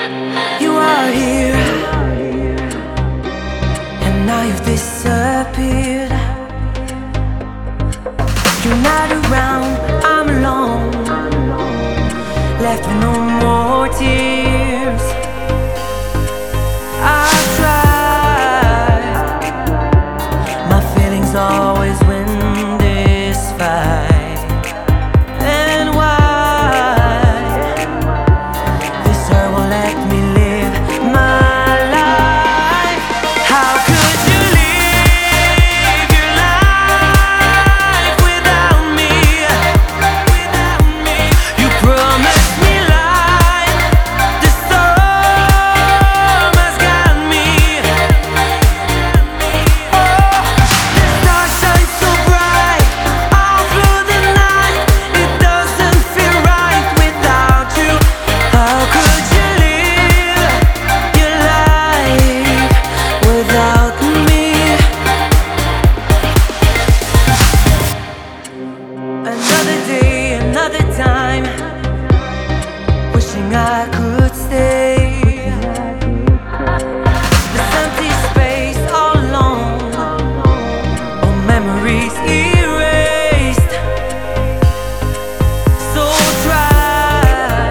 You are here, and now you've disappeared. You're not around, I'm alone, left with no more tears. I've tried, my feelings always win this fight. And why this hurt won't let me live my life? How could you live your life without me? You promised me light, the storm has got me. Oh, the stars shine so bright all through the night. It doesn't feel right without you. How could you live your life without me? Another day, another time, wishing I could stay. This empty space all alone, all memories erased. So try,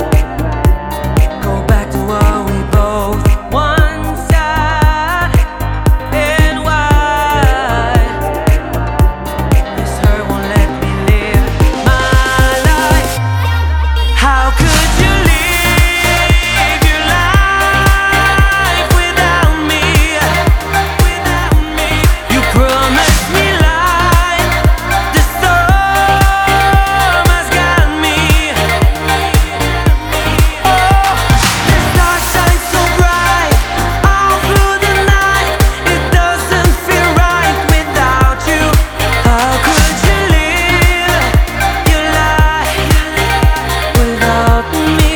go back to what we both once had. And why this hurt won't let me live my life? How could you live your life without me? You promised me light, the storm has got me. Oh, the stars shine so bright all through the night. It doesn't feel right without you. How could you live your life without me?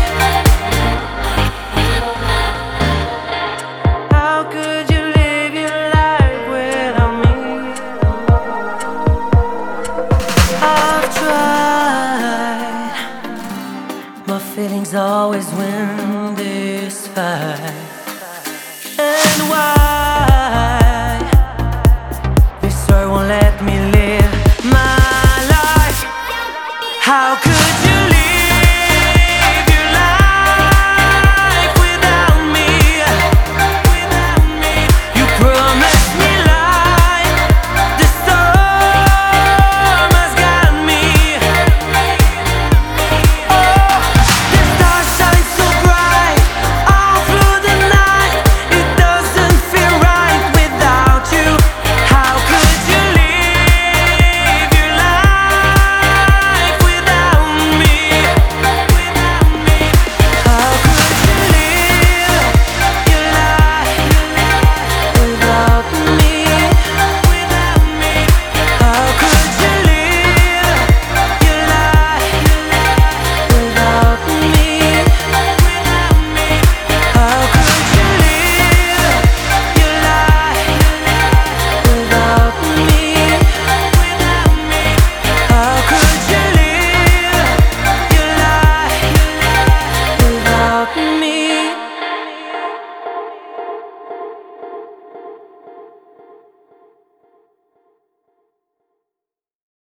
How could you live your life without me? I've tried, my feelings always win this fight.